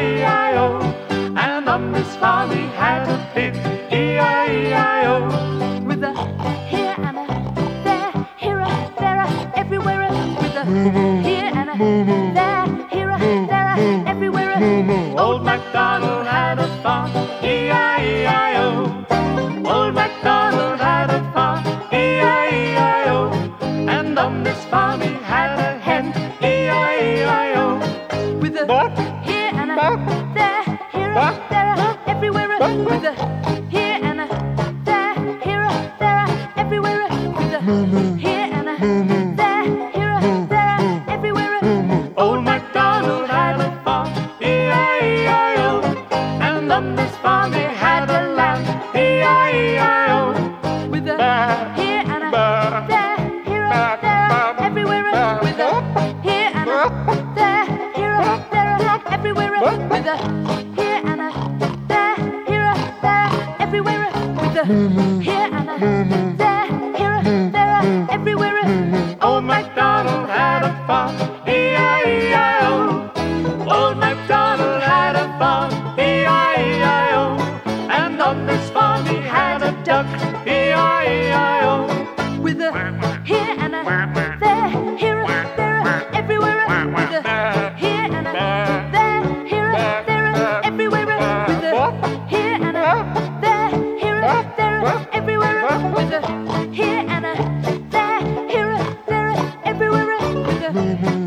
E-I-E-I-O. And on this farm he had a pig, E-I-E-I-O. With a here and a there, here a there a everywhere a, with a here and a there, here a there a everywhere a. Old MacDonald had a farm, E-I-E-I-O. Old MacDonald had a farm, E-I-E-I-O. And on this farm he had a hen, E-I-E-I-O. With a here and a there, here a there a everywhere a, with a here and a there, here a there a everywhere a, with a here and a there, here a there a everywhere a. Old MacDonald had a farm, E-I-E-I-O. And on this farm he had a lamb, E-I-E-I-O. With a here and a there, here a there a everywhere a, with a here and a there, here a there a everywhere a, with a here and a there, here a there a everywhere a, with a here and a there, here a there a everywhere a. Old MacDonald had a farm, E-I-E-I-O. Old MacDonald had a farm, E-I-E-I-O. And on this farm he had a duck, E-I-E-I-O. With a here and a there, here a there a everywhere a, with a here and a there, here a there a everywhere a, with a here and a there, here a there a everywhere a, with a here and a there, here a there a everywhere a, with a